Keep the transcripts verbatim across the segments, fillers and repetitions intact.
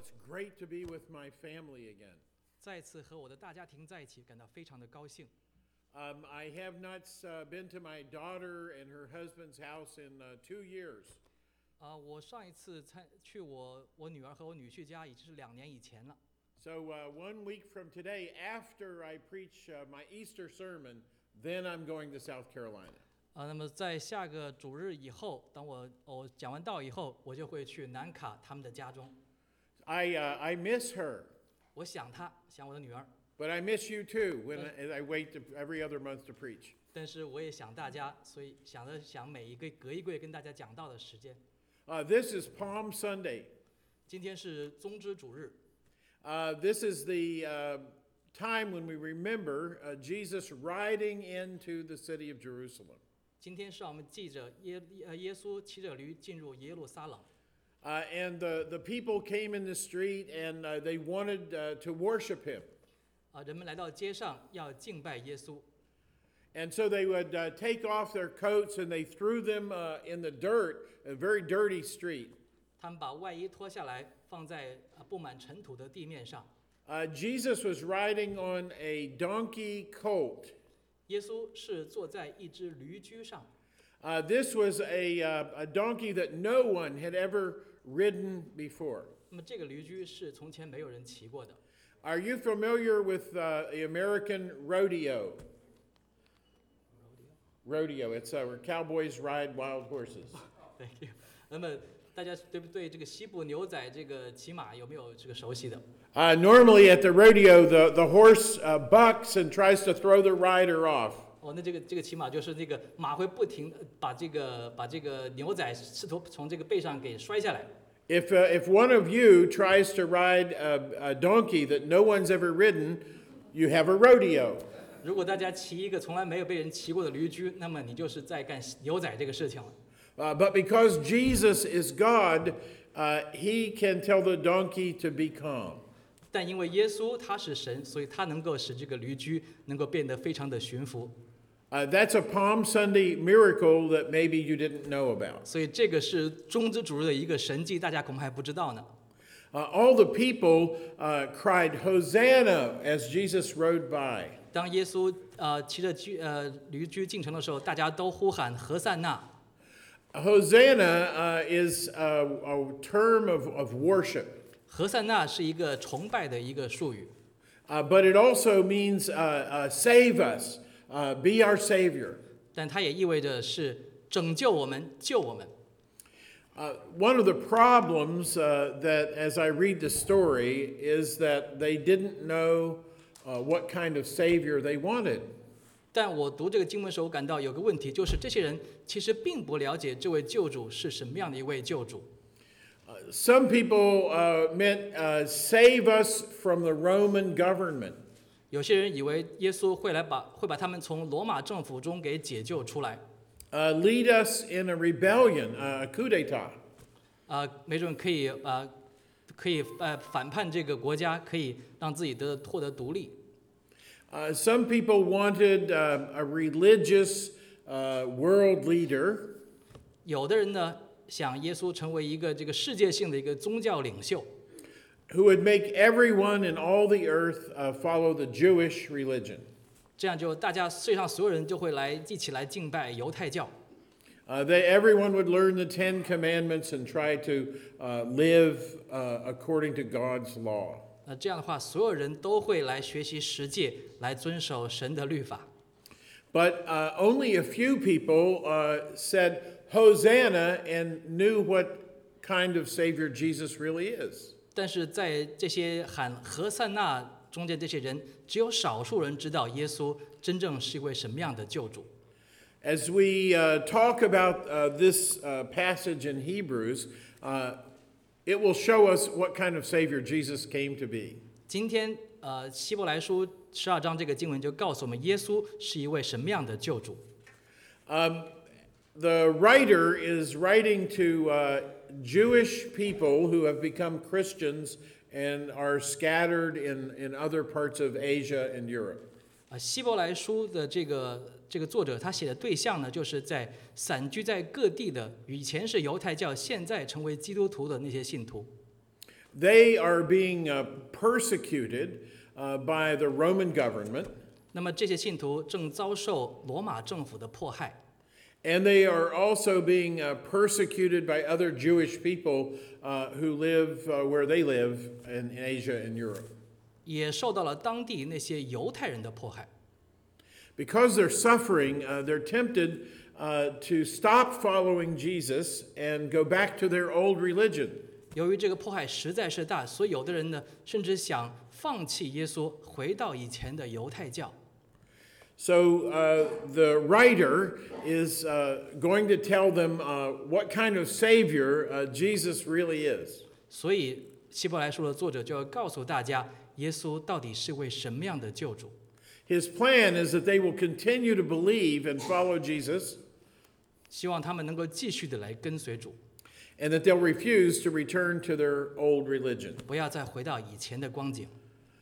it's great to be with my family again. 再次和我的大家庭在一起，感到非常的高兴。 Um, I have not uh, been to my daughter and her husband's house in uh, two years. 啊、我上一次参去我我女儿和我女婿家，已经是两年以前了。 So uh, one week from today, after I preach uh, my Easter sermon, then I'm going to South Carolina. 啊、那么在下个主日以后，当我我讲完道以后，我就会去南卡他们的家中。 I uh, I miss her, 我想她，想我的女儿， but I miss you too when I, I wait to, every other month to preach. 但是我也想大家，所以想着想每一个隔一个月跟大家讲道的时间。 Uh, this is Palm Sunday. 今天是宗之主日， Uh, this is the uh, time when we remember uh, Jesus riding into the city of Jerusalem. 今天是让我们记着耶呃耶稣骑着驴进入耶路撒冷。 Uh, and the, the people came in the street and uh, they wanted uh, to worship him. 啊、人们来到街上要敬拜耶稣， And so they would uh, take off their coats and they threw them uh, in the dirt, a very dirty street. 他们把外衣脱下来放在呃布满尘土的地面上。 Uh, Jesus was riding on a donkey colt. 耶稣是坐在一只驴驹上， Uh, this was a, uh, a donkey that no one had ever ridden before. 那么这个驴驹是从前没有人骑过的。 Are you familiar with uh, the American rodeo? Rodeo. It's uh, where cowboys ride wild horses. Thank you。那么大家对不对这个西部牛仔这个骑马有没有这个熟悉的？ Uh, normally at the rodeo, the, the horse uh, bucks and tries to throw the rider off. 哦，那这个这个骑马就是那个马会不停地把这个把这个牛仔试图从这个背上给摔下来。 If, uh, if one of you tries to ride a, a donkey that no one's ever ridden, you have a rodeo. 如果大家骑一个从来没有被人骑过的驴驹，那么你就是在干牛仔这个事情了。 Uh, but because Jesus is God, uh, he can tell the donkey to be calm. 但因为耶稣他是神，所以他能够使这个驴驹能够变得非常的驯服。 Uh, that's a Palm Sunday miracle that maybe you didn't know about. 所以这个是中之主日的一个神迹，大家恐怕还不知道呢。 Uh, all the people uh, cried, Hosanna, as Jesus rode by. 当耶稣呃骑着驹呃驴驹进城的时候，大家都呼喊何塞纳。 Hosanna uh, is a, a term of, of worship, 何塞纳是一个崇拜的一个术语， uh, but it also means uh, uh, save us, uh, be our Savior. 但它也意味着是拯救我们、救我们。 Uh, one of the problems uh, that, as I read the story, is that they didn't know uh, what kind of Savior they wanted. 但我读这个经文的时候，我感到有个问题，就是这些人其实并不了解这位救主是什么样的一位救主。 Uh, some people uh, meant uh, save us from the Roman government. 有些人以为耶稣会来把会把他们从罗马政府中给解救出来， Uh, lead us in a rebellion, uh, a coup d'etat. 啊、没准可以啊、可以呃反叛这个国家，可以让自己得获得独立。 Uh, some people wanted uh, a religious uh, world leader. 有的人呢，想耶稣成为一个这个世界性的一个宗教领袖， who would make everyone in all the earth uh, follow the Jewish religion. 这样就大家世界上所有人就会来一起来敬拜犹太教。 Uh, they, everyone would learn the Ten Commandments and try to uh, live uh, according to God's law. 那这样的话，所有人都会来学习十诫，来遵守神的律法。 But uh, only a few people uh, said Hosanna and knew what kind of Savior Jesus really is. 但是在这些喊何塞纳中间，这些人只有少数人知道耶稣真正是一位什么样的救主。 As we uh, talk about uh, this uh, passage in Hebrews, uh, it will show us what kind of Savior Jesus came to be. 今天，呃，希伯来书十二章这个经文就告诉我们，耶稣是一位什么样的救主。 Um, the writer is writing to uh, Jewish people who have become Christians and are scattered in, in other parts of Asia and Europe. 啊，希伯来书的这个这个作者，他写的对象呢，就是在散居在各地的，以前是犹太教，现在成为基督徒的那些信徒。 they are being uh, persecuted uh, by the Roman government, 那么这些信徒正遭受罗马政府的迫害， and they are also being uh, persecuted by other Jewish people uh, who live uh, where they live in, in Asia and Europe. 也受到了当地那些犹太人的迫害。 Because they're suffering, uh, they're tempted uh, to stop following Jesus and go back to their old religion. 由于这个迫害实在是大，所以有的人呢，甚至想放弃耶稣，回到以前的犹太教。 So uh, the writer is uh, going to tell them uh, what kind of Savior uh, Jesus really is. 所以希伯来书的作者就要告诉大家，耶稣到底是位什么样的救主。 His plan is that they will continue to believe and follow Jesus, 希望他们能够继续的来跟随主， and that they'll refuse to return to their old religion. 不要再回到以前的光景。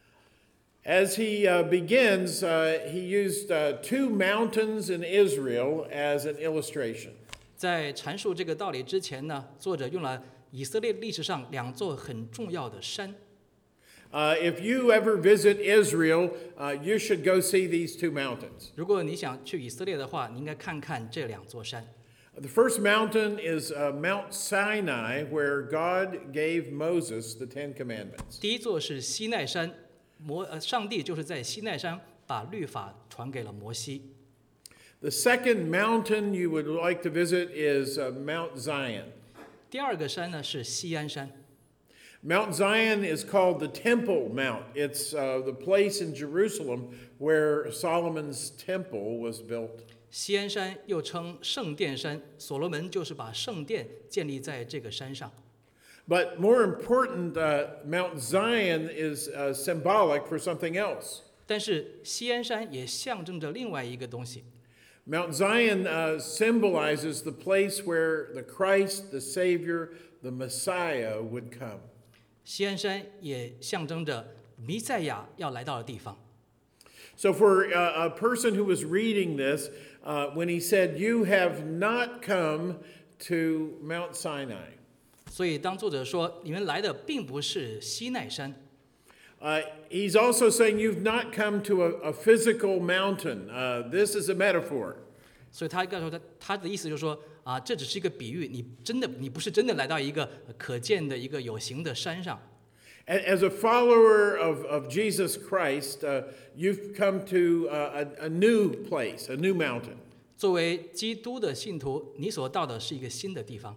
As he uh, begins, uh, he used uh, two mountains in Israel as an illustration. 在阐述这个道理之前呢，作者用了以色列历史上两座很重要的山。 Uh, if you ever visit Israel, uh, you should go see these two mountains. 如果你想去以色列的话，你应该看看这两座山。 The first mountain is uh, Mount Sinai, where God gave Moses the Ten Commandments. 第一座是西奈山，摩呃上帝就是在西奈山把律法传给了摩西。 The second mountain you would like to visit is uh, Mount Zion. 第二个山呢是锡安山。 Mount Zion is called the Temple Mount. It's uh, the place in Jerusalem where Solomon's temple was built. 锡安山又称圣殿山，所罗门就是把圣殿建立在这个山上。 But more important, uh, Mount Zion is uh, symbolic for something else. 但是锡安山也象征着另外一个东西。 Mount Zion uh, symbolizes the place where the Christ, the Savior, the Messiah would come. 锡安山也象征着弥赛亚要来到的地方。 So for uh, a person who was reading this, uh, when he said, "You have not come to Mount Sinai," 所以当作者说你们来的并不是西奈山， uh, he's also saying you've not come to a, a physical mountain. Uh, this is a metaphor. 所以他告诉他他的意思就是说啊，这只是一个比喻，你真的你不是真的来到一个可见的一个有形的山上。 As a follower of, of Jesus Christ, uh, you've come to uh, a, a new place, a new mountain. 作为基督的信徒，你所到的是一个新的地方。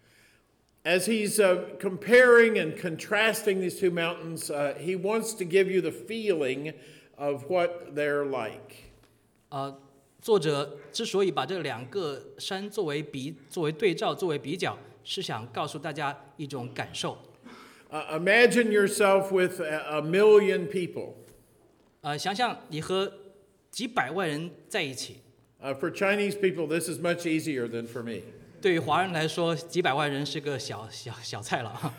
As he's uh, comparing and contrasting these two mountains, uh, he wants to give you the feeling of what they're like. 呃，作者之所以把这两个山作为比作为对照、作为比较，是想告诉大家一种感受。 Uh, imagine yourself with a, a million people. 呃，想想你和几百万人在一起， Uh, for Chinese people, this is much easier than for me. 对于华人来说，几百万人是个小小小菜了。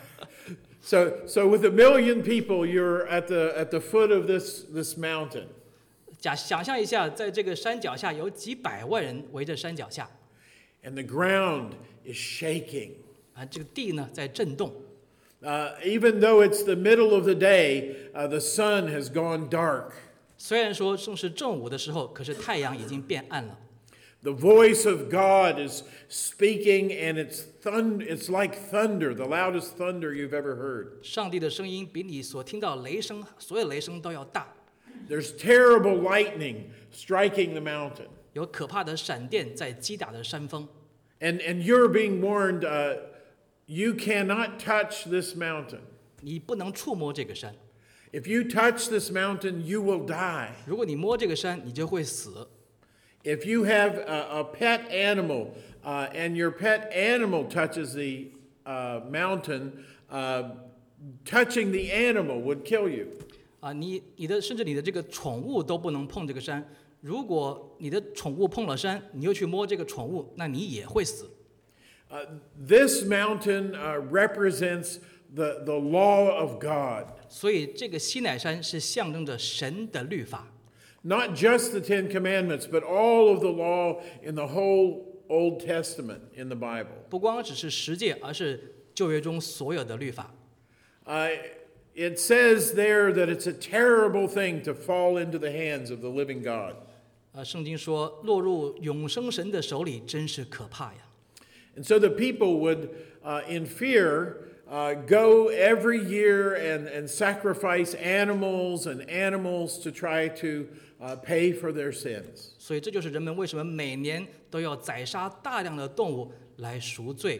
So, so with a million people, you're at the at the foot of this this mountain. 假想象一下，在这个山脚下有几百万人围着山脚下， And the ground is shaking. 啊，这个地呢在震动。 Uh, even though it's the middle of the day, uh, the sun has gone dark. 虽然说正是正午的时候，可是太阳已经变暗了。 The voice of God is speaking, and it's thund- It's like thunder, the loudest thunder you've ever heard. 上帝的声音比你所听到雷声，所有雷声都要大。 There's terrible lightning striking the mountain, 有可怕的闪电在击打着山峰， and and you're being warned. Uh, you cannot touch this mountain. 你不能触摸这个山。 If you touch this mountain, you will die. 如果你摸这个山，你就会死。 If you have a, a pet animal uh, and your pet animal touches the uh, mountain, uh, touching the animal would kill you. 啊，你你的甚至你的这个宠物都不能碰这个山。如果你的宠物碰了山，你又去摸这个宠物，那你也会死。 Uh, this mountain uh, represents the, the law of God. 所以这个西乃山是象征着神的律法。 Not just the Ten Commandments, but all of the law in the whole Old Testament in the Bible. 不光只是十诫，而是旧约中所有的律法。 Uh, it says there that it's a terrible thing to fall into the hands of the living God. 呃，圣经说，落入永生神的手里，真是可怕呀。 And so the people would, uh, in fear, uh, go every year and, and sacrifice animals and animals to try to uh, pay for their sins. 所以这就是人们为什么每年都要宰杀大量的动物来赎罪。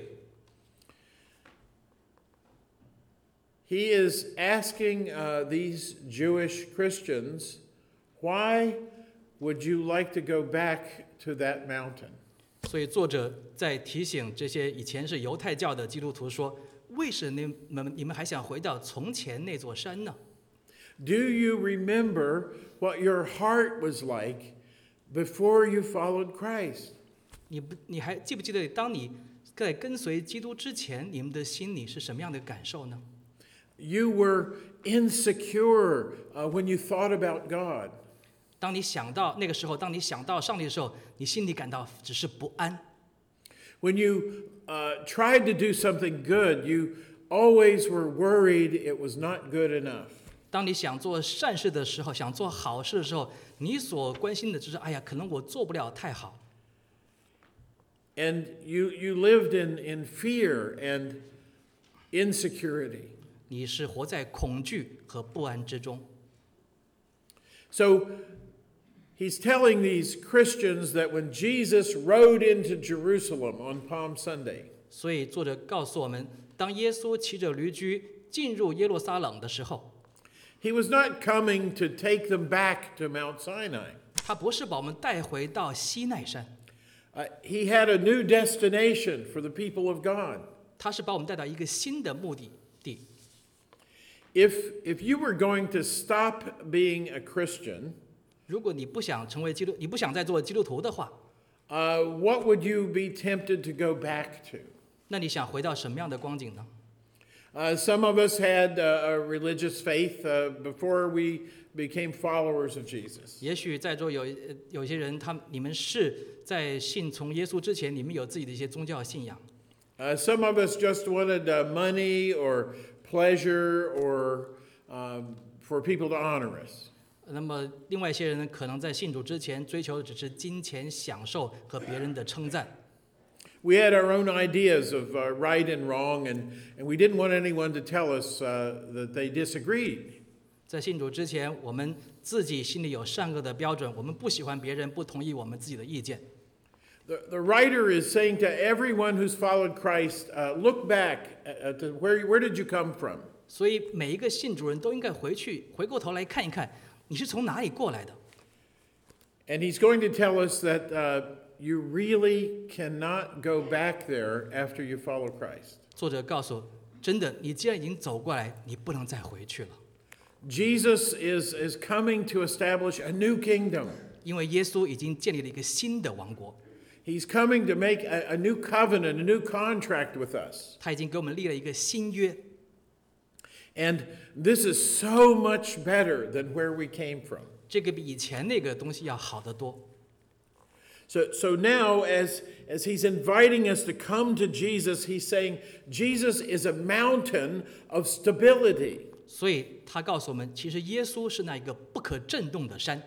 He is asking uh, these Jewish Christians, why would you like to go back to that mountain? 所以作者在提醒这些以前是犹太教的基督徒说：为什么你们你们还想回到从前那座山呢？ Do you remember what your heart was like before you followed Christ? 你不你还记不记得，当你在跟随基督之前，你们的心里是什么样的感受呢？ You were insecure uh, when you thought about God. 当你想到那个时候，当你想到上帝的时候，你心里感到只是不安。 When you uh, tried to do something good, you always were worried it was not good enough. 当你想做善事的时候，想做好事的时候，你所关心的就是，哎呀，可能我做不了太好。 And you, you lived in, in fear and insecurity. 你是活在恐惧和不安之中。 So he's telling these Christians that when Jesus rode into Jerusalem on Palm Sunday, 所以作者告诉我们，当耶稣骑着驴驹进入耶路撒冷的时候， he was not coming to take them back to Mount Sinai. 他不是把我们带回到西奈山， Uh, he had a new destination for the people of God. 他是把我们带到一个新的目的地。 If, if you were going to stop being a Christian, 如果你不想成为基督，你不想再做基督徒的话， uh, what would you be tempted to go back to? 那你想回到什么样的光景呢？ Uh, some of us had uh, a religious faith uh, before we became followers of Jesus. 也许在座有呃有些人，他你们是在信从耶稣之前，你们有自己的一些宗教信仰。 Uh, some of us just wanted uh, money or pleasure or um, for people to honor us. 那么，另外一些人呢，可能在信主之前追求的只是金钱、享受和别人的称赞。 We had our own ideas of uh, right and wrong, and, and we didn't want anyone to tell us uh, that they disagreed. 在信主之前，我们自己心里有善恶的标准，我们不喜欢别人不同意我们自己的意见。 The, the writer is saying to everyone who's followed Christ, uh, look back uh, to where, where did you come from? 所以每一个信主人都应该回去回过头来看一看，你是从哪里过来的。 And he's going to tell us that uh, you really cannot go back there after you follow Christ. 作者告诉我，真的，你既然已经走过来，你不能再回去了， Jesus is, is coming to establish a new kingdom. 因为耶稣已经建立了一个新的王国， He's coming to make a, a new covenant, a new contract with us. 他已经给我们立了一个新约。 And this is so much better than where we came from. 这个比以前那个东西要好得多。 So, so now, as, as he's inviting us to come to Jesus, he's saying Jesus is a mountain of stability. 所以他告诉我们，其实耶稣是那一个不可震动的山。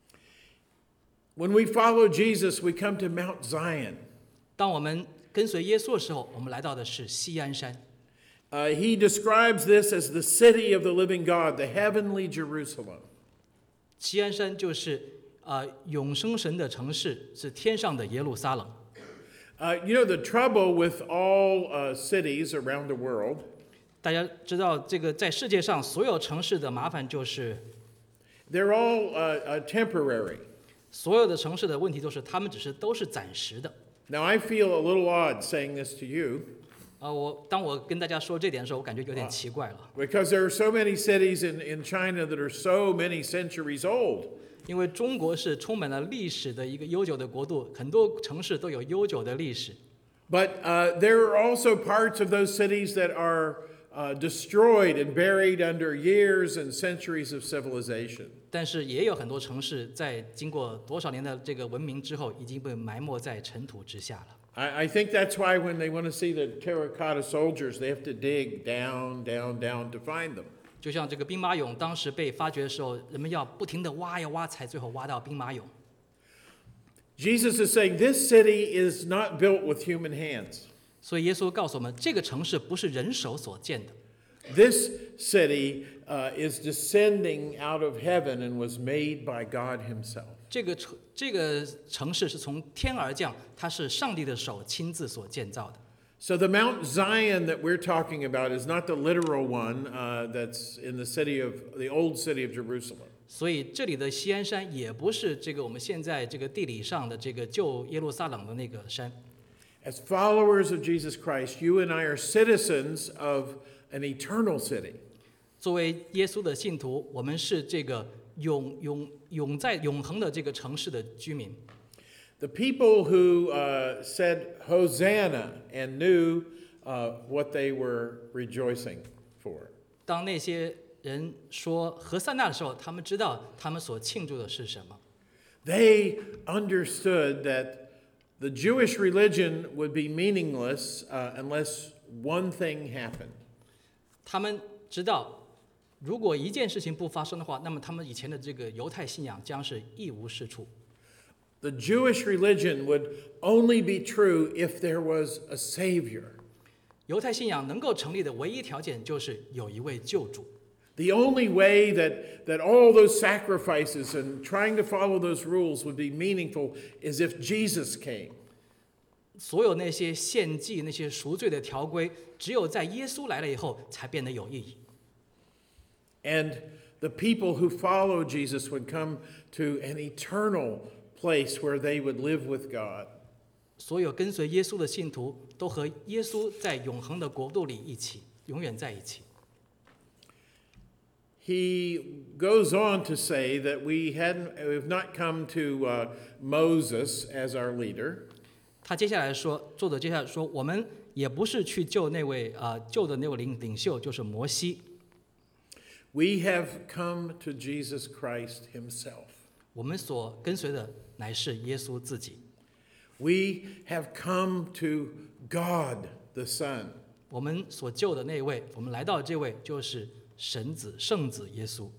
When we follow Jesus, we come to Mount Zion. 当我们跟随耶稣的时候，我们来到的是锡安山。 Uh, he describes this as the city of the living God, the heavenly Jerusalem. 锡安山就是呃永生神的城市，是天上的耶路撒冷。 Uh, you know, the trouble with all uh, cities around the world 大家知道，这个在世界上所有城市的麻烦就是， they're all uh, uh, temporary. 所有的城市的问题都是，他们只是都是暂时的。 Now, I feel a little odd saying this to you 啊、我当我跟大家说这点的时候，我感觉有点奇怪了， because there are so many cities in, in China that are so many centuries old. 因为中国是充满了历史的一个悠久的国度，很多城市都有悠久的历史。 But uh, there are also parts of those cities that are uh, destroyed and buried under years and centuries of civilization. 但是也有很多城市在经过多少年的这个文明之后，已经被埋没在尘土之下了。 I, I think that's why when they want to see the terracotta soldiers, they have to dig down, down, down to find them. 就像这个兵马俑当时被发掘的时候，人们要不停地挖呀挖，才最后挖到兵马俑。 Jesus is saying this city is not built with human hands. 所以耶稣告诉我们，这个城市不是人手所建的。 This city uh, is descending out of heaven and was made by God Himself. 这个城这个城市是从天而降，它是上帝的手亲自所建造的。 So the Mount Zion that we're talking about is not the literal one uh, that's in the city of the old city of Jerusalem. 所以这里的锡安山也不是这个我们现在这个地理上的这个旧耶路撒冷的那个山。 As followers of Jesus Christ, you and I are citizens of an eternal city. 作为耶稣的信徒，我们是这个永永永在永恒的这个城市的居民。 The people who uh, said Hosanna and knew uh, what they were rejoicing for. 当那些人说何塞纳的时候，他们知道他们所庆祝的是什么。 They understood that the Jewish religion would be meaningless uh, unless one thing happened. 他们知道，如果一件事情不发生的话，那么他们以前的这个犹太信仰将是一无是处。 The Jewish religion would only be true if there was a Savior. 犹太信仰能够成立的唯一条件就是有一位救主。 The only way that, that all those sacrifices and trying to follow those rules would be meaningful is if Jesus came. 所有那些献祭、那些赎罪的条规，只有在耶稣来了以后，才变得有意义。 And the people who follow Jesus would come to an eternal place where they would live with God. 所有跟随耶稣的信徒都和耶稣在永恒的国度里一起，永远在一起。 He goes on to say that we hadn't, we've not come to uh, Moses as our leader. 他接下来说，作者接下来说，我们也不是去救那位啊、呃、救的那位领领袖，就是摩西。 We have come to Jesus Christ Himself. 我们所跟随的乃是耶稣自己。 We have come to God the Son. 我们所救的那位，我们来到的这位就是神子圣子耶稣。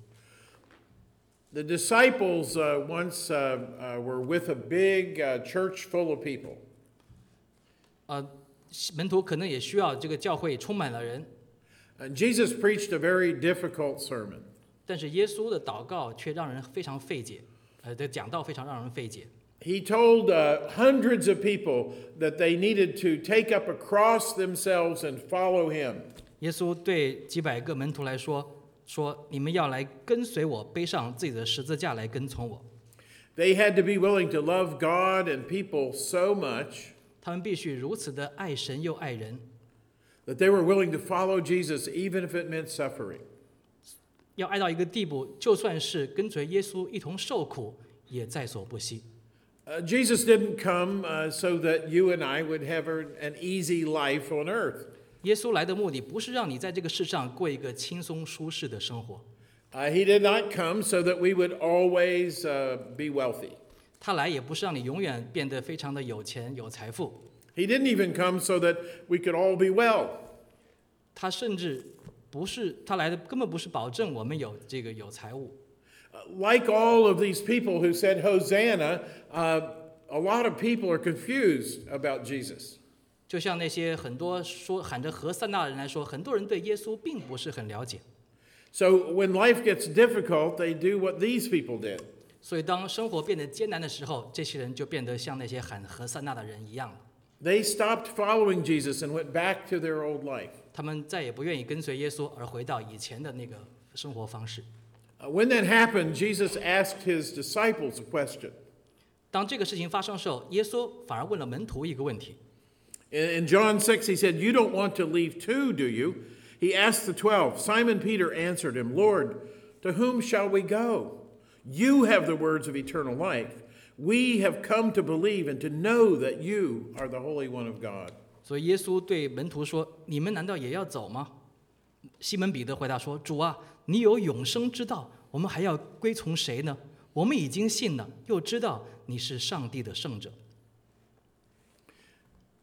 The disciples uh, once uh, uh, were with a big uh, church full of people. 呃，门徒可能也需要这个教会充满了人。 And Jesus preached a very difficult sermon. 但是耶稣的祷告却让人非常费解，呃，的讲道非常让人费解。 He told uh, hundreds of people that they needed to take up a cross themselves and follow Him. 耶稣对几百个门徒来说，说你们要来跟随我，背上自己的十字架来跟从我。 They had to be willing to love God and people so much 他们必须如此的爱神又爱人， that they were willing to follow Jesus even if it meant suffering. 要爱到一个地步，就算是跟随耶稣一同受苦，也在所不惜。 Uh, Jesus didn't come uh, so that you and I would have a, an easy life on earth. 耶稣来的目的不是让你在这个世上过一个轻松舒适的生活， Uh, he did not come so that we would always uh, be wealthy. 他来也不是让你永远变得非常的有钱有财富， He didn't even come so that we could all be well. 他甚至不是他来的根本不是保证我们有这个有财物。 Uh, like all of these people who said Hosanna, uh, a lot of people are confused about Jesus. 就像那些很多说喊着何塞纳的人来说，很多人对耶稣并不是很了解。 So when life gets difficult, they do what these people did. 所以当生活变得艰难的时候，这些人就变得像那些喊何塞纳的人一样了。 They stopped following Jesus and went back to their old life. 他们再也不愿意跟随耶稣，而回到以前的那个生活方式。 Uh, when that happened, Jesus asked his disciples a question. 当这个事情发生的时候，耶稣反而问了门徒一个问题。 In, in John six, he said, "You don't want to leave too, do you?" He asked the twelve. Simon Peter answered him, "Lord, to whom shall we go? You have the words of eternal life. We have come to believe and to know that you are the Holy One of God." 所以耶稣对门徒说：“你们难道也要走吗？”西门彼得回答说：“主啊，你有永生之道，我们还要归从谁呢？我们已经信了，又知道你是上帝的圣者。”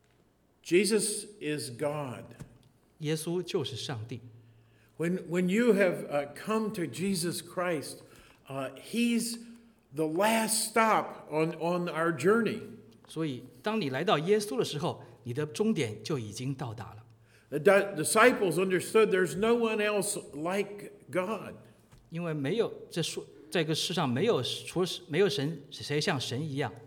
Jesus is God. 耶稣就是上帝。 When, when you have uh, come to Jesus Christ, uh, He's the last stop on, on our journey. 所以，当你来到耶稣的时候，你的终点就已经到达了。 The di- disciples understood there's no one else like God. 因为没有这说，在这个世上没有除了没有神，谁像神一样？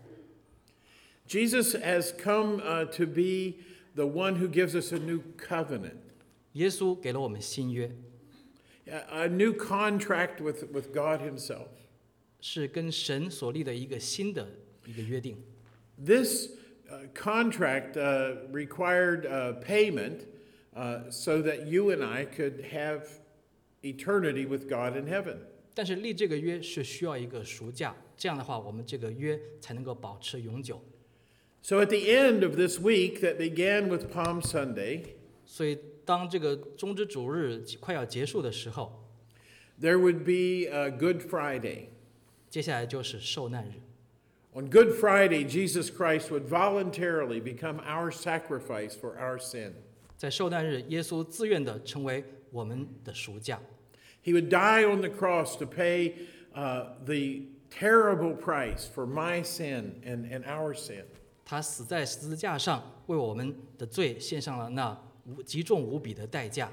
Jesus has come uh, to be the one who gives us a new covenant, 耶稣给了我们新约， a a new contract with, with God Himself. 是跟神所立的一个新的一个约定。 This uh, contract uh, required uh, payment uh, so that you and I could have eternity with God in heaven. 但是立这个约是需要一个赎价，这样的话，我们这个约才能够保持永久。 So at the end of this week that began with Palm Sunday, 所以，当这个中之主日快要结束的时候， there would be a Good Friday. 接下来就是受难日。 On Good Friday, Jesus Christ would voluntarily become our sacrifice for our sin. 在受难日，耶稣自愿的成为我们的赎价， He would die on the cross to pay uh, the terrible price for my sin and, and our sin. 他死在十字架上，为我们的罪献上了那无极重无比的代价。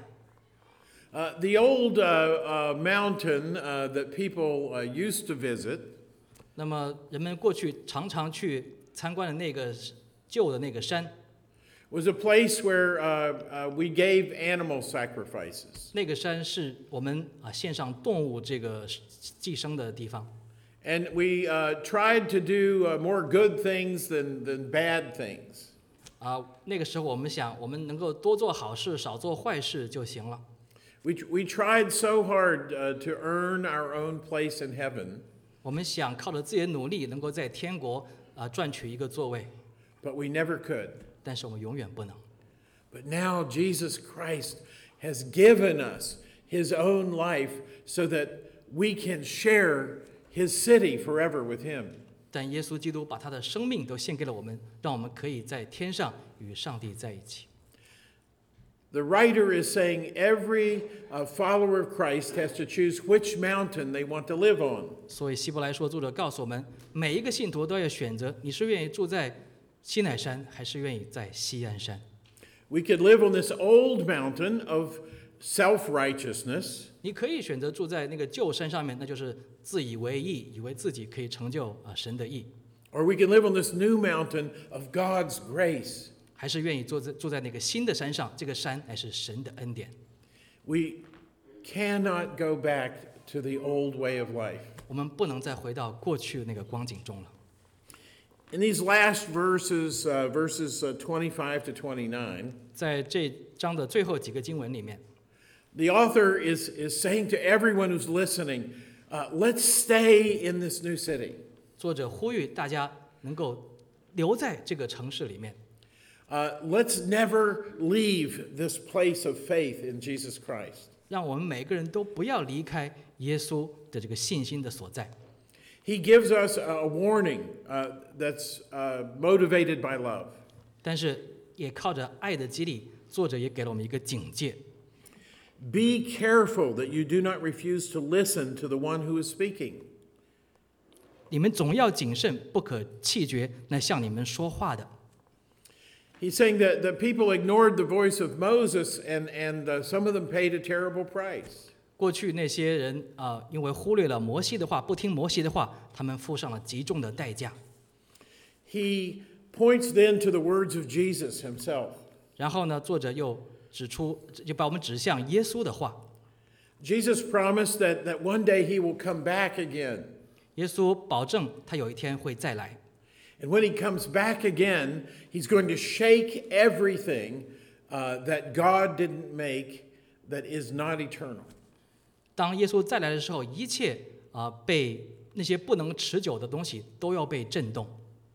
Uh, the old uh, uh, mountain uh, that people uh, used to visit 那么，人们过去常常去参观的那个旧的那个山， was a place where uh, uh, we gave animal sacrifices. 那个山是我们啊献上动物这个寄生的地方。 And we uh, tried to do uh, more good things than, than bad things. 啊，那个时候我们想，我们能够多做好事，少做坏事就行了。 We, we tried so hard uh, to earn our own place in heaven, 我们想靠着自己的努力，能够在天国啊赚取一个座位， but we never could. 但是我们永远不能。 But now Jesus Christ has given us His own life so that we can share His city forever with Him. 但耶稣基督把他的生命都献给了我们，让我们可以在天上与上帝在一起。 The writer is saying every uh, follower of Christ has to choose which mountain they want to live on. 所以希伯来书作者告诉我们，每一个信徒都要选择，你是愿意住在西乃山，还是愿意在西安山？ We could live on this old mountain of self-righteousness, 你可以选择住在那个旧山上面，那就是自以为义，以为自己可以成就啊神的义， or we can live on this new mountain of God's grace. 还是愿意住在住在那个新的山上，这个山乃是神的恩典。 We cannot go back to the old way of life. 我们不能再回到过去的那个光景中了。 In these last verses, uh, verses uh, twenty-five to twenty-nine, 在这章的最后几个经文里面， the author is, is saying to everyone who's listening, uh, let's stay in this new city. 作者呼吁大家能够留在这个城市里面， Uh, let's never leave this place of faith in Jesus Christ. 让我们每个人都不要离开耶稣的这个信心的所在。 He gives us a warning uh, that's uh, motivated by love. 但是也靠着爱的激励，作者也给了我们一个警戒： Be careful that you do not refuse to listen to the one who is speaking. 你们总要谨慎，不可弃绝那向你们说话的。 He's saying that the people ignored the voice of Moses, and, and uh, some of them paid a terrible price. 过去那些人啊、呃因为忽略了摩西的话，不听摩西的话，他们付上了极重的代价。 He points then to the words of Jesus himself. 然后呢，作者又指出，就把我们指向耶稣的话。 Jesus promised that, that one day he will come back again. 耶稣保证他有一天会再来。 And when he comes back again, he's going to shake everything uh, that God didn't make that is not eternal. 当耶稣再来的时候，一切啊、呃被那些不能持久的东西都要被震动。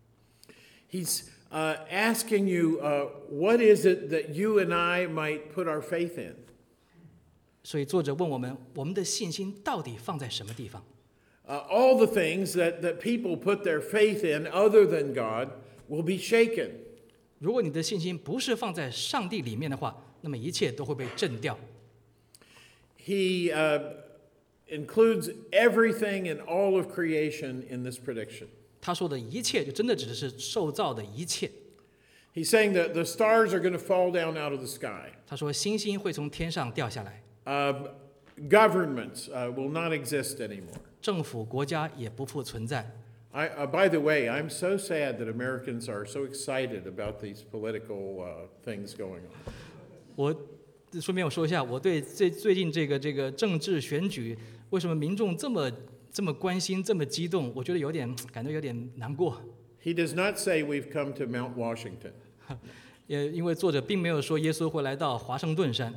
He's uh, asking you, uh, what is it that you and I might put our faith in? 所以作者问我们，我们的信心到底放在什么地方？ Uh, all the things that, that people put their faith in other than God will be shaken. 如果你的信心不是放在上帝里面的话，那么一切都会被震掉。 He uh, includes everything in all of creation in this prediction. 他说的一切，就真的指的是受造的一切。 He's saying that the stars are going to fall down out of the sky. 他说星星会从天上掉下来， Uh, governments uh, will not exist anymore. 政府国家也不复存在。 I, uh, by the way, I'm so sad that Americans are so excited about these political uh, things going on. 我顺便我说一下，我对最最近这个这个政治选举，为什么民众这么这么关心、这么激动？我觉得有点感觉有点难过。 He does not say we've come to Mount Washington. 也因为作者并没有说耶稣会来到华盛顿山，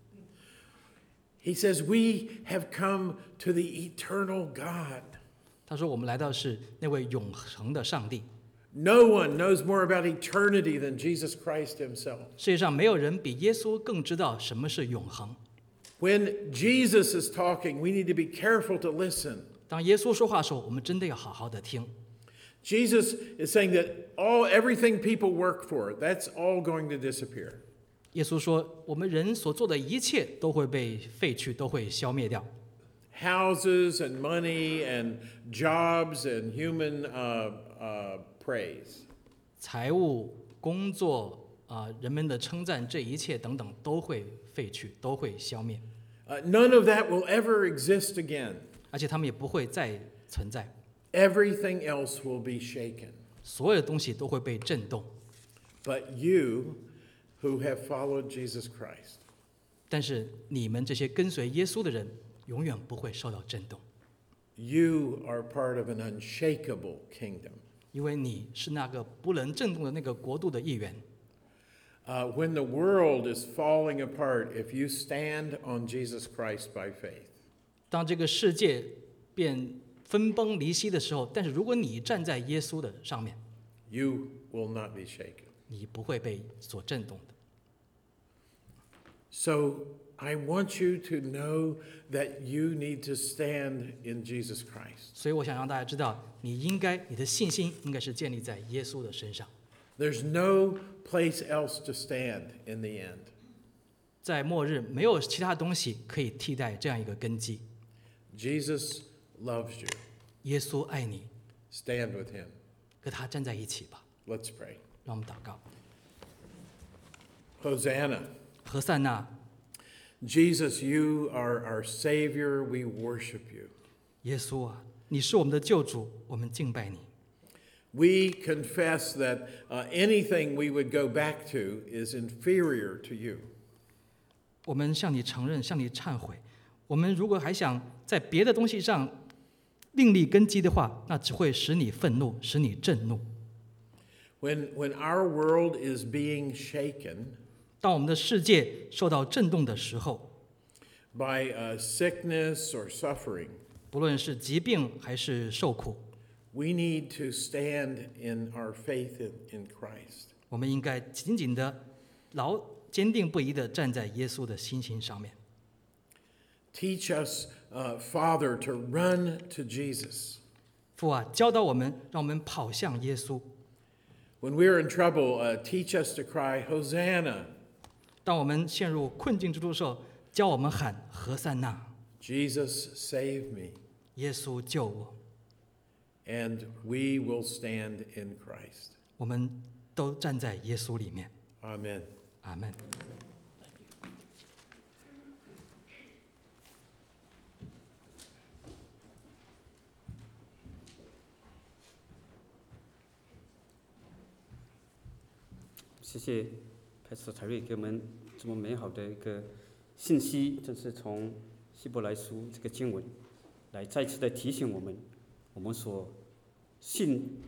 He says we have come to the eternal God. 他说我们来到是那位永恒的上帝。 No one knows more about eternity than Jesus Christ himself. 世界上没有人比耶稣更知道什么是永恒。 When Jesus is talking, we need to be careful to listen. 当耶稣说话的时候，我们真的要好好的听。 Jesus is saying that all everything people work for, that's all going to disappear. 耶稣说，我们人所做的一切都会被废去，都会消灭掉。 Houses and money and jobs and human uh, uh, praise. 财务、工作啊、呃人们的称赞，这一切等等都会废去，都会消灭， Uh, none of that will ever exist again. 而且他们也不会再存在。 Everything else will be shaken. 所有的东西都会被震动， But you who have followed Jesus Christ, 但是你们这些跟随耶稣的人，永远不会受到震动， you are part of an unshakable kingdom. 因为你是那个不能震动的那个国度的一员。 Uh, when the world is falling apart, if you stand on Jesus Christ by faith, 当这个世界变分崩离析的时候，但是如果你站在耶稣的上面， you will not be shaken. 你不会被所震动的。 So I want you to know that you need to stand in Jesus Christ. 所以我想让大家知道，你应该你的信心应该是建立在耶稣的身上。 There's no place else to stand in the end. 在末日，没有其他东西可以替代这样一个根基。 Jesus loves you. 耶稣爱你， Stand with him. 跟他站在一起吧。 Let's pray. 让我们祷告。 Hosanna. 何塞纳， Jesus, you are our Savior. We worship you. 耶稣啊，你是我们的救主，我们敬拜你。 We confess that uh, anything we would go back to is inferior to you. 我们向你承认，向你忏悔。我们如果还想在别的东西上另立根基的话，那只会使你愤怒，使你震怒。 When, when our world is being shaken 当我们的世界受到震动的时候， by uh, sickness or suffering, 不论是疾病还是受苦， we need to stand in our faith in, in Christ. 我们应该紧紧的、牢坚定不移的站在耶稣的心心上面。 Teach us, uh, Father, to run to Jesus. 父啊，教导我们，让我们跑向耶稣。 When we're in trouble, uh, teach us to cry, Hosanna. 当我们陷入困境之中的时候，教我们喊何塞纳， Jesus, save me. 耶稣救我。 And we will stand in Christ. 我们都站在耶稣里面。 Amen. 阿门。 谢谢 Pastor 彩瑞给我们这么美好的一个信息，这是从希伯来书这个经文来再次的提醒我们，我们所信